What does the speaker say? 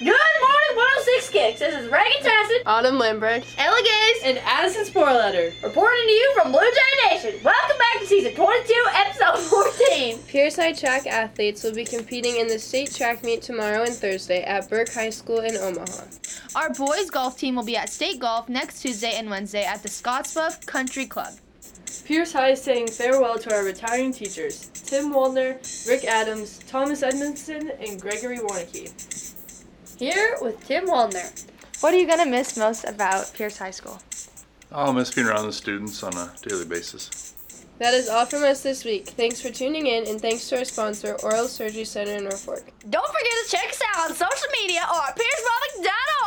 Good morning, 106 Kicks. This is Reagan Tassin, Autumn Lambrecht, Ella Gaze, and Addison Sporletter reporting to you from Blue Jay Nation. Welcome back to season 22, episode 14. Pierce High track athletes will be competing in the state track meet tomorrow and Thursday at Burke High School in Omaha. Our boys golf team will be at state golf next Tuesday and Wednesday at the Scottsbluff Country Club. Pierce High is saying farewell to our retiring teachers, Tim Waldner, Rick Adams, Thomas Edmondson, and Gregory Warnicki. Here with Tim Waldner. What are you going to miss most about Pierce High School? I'll miss being around the students on a daily basis. That is all from us this week. Thanks for tuning in, and thanks to our sponsor, Oral Surgery Center in Norfolk. Don't forget to check us out on social media or at piercepublic.org.